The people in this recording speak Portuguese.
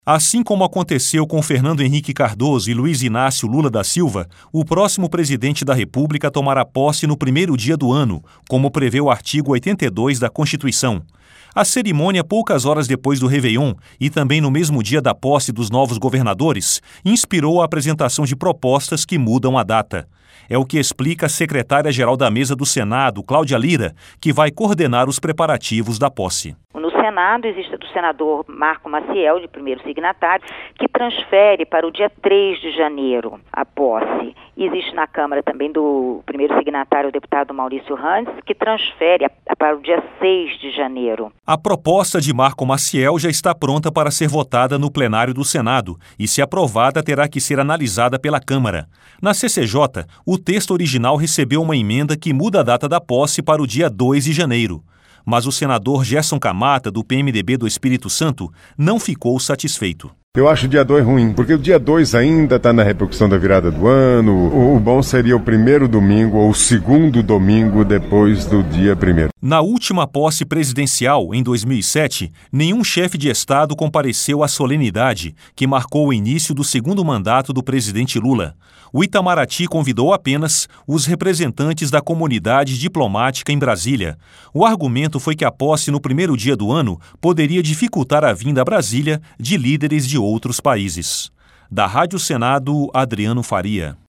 Assim como aconteceu com Fernando Henrique Cardoso e Luiz Inácio Lula da Silva, o próximo presidente da República tomará posse no primeiro dia do ano, como prevê o artigo 82 da Constituição. A cerimônia, poucas horas depois do Réveillon e também no mesmo dia da posse dos novos governadores, inspirou a apresentação de propostas que mudam a data. É o que explica a secretária-geral da Mesa do Senado, Cláudia Lira, que vai coordenar os preparativos da posse. No Senado existe do senador Marco Maciel, de primeiro signatário, que transfere para o dia 3 de janeiro a posse. Existe na Câmara também do primeiro signatário, o deputado Maurício Randes, que transfere para o dia 6 de janeiro. A proposta de Marco Maciel já está pronta para ser votada no plenário do Senado e, se aprovada, terá que ser analisada pela Câmara. Na CCJ, o texto original recebeu uma emenda que muda a data da posse para o dia 2 de janeiro. Mas o senador Gerson Camata, do PMDB do Espírito Santo, não ficou satisfeito. Eu acho o dia 2 ruim, porque o dia 2 ainda está na repercussão da virada do ano. O bom seria o primeiro domingo ou o segundo domingo depois do dia 1º. Na última posse presidencial, em 2007, nenhum chefe de Estado compareceu à solenidade que marcou o início do segundo mandato do presidente Lula. O Itamaraty convidou apenas os representantes da comunidade diplomática em Brasília. O argumento foi que a posse no primeiro dia do ano poderia dificultar a vinda a Brasília de líderes de outros países. Da Rádio Senado, Adriano Faria.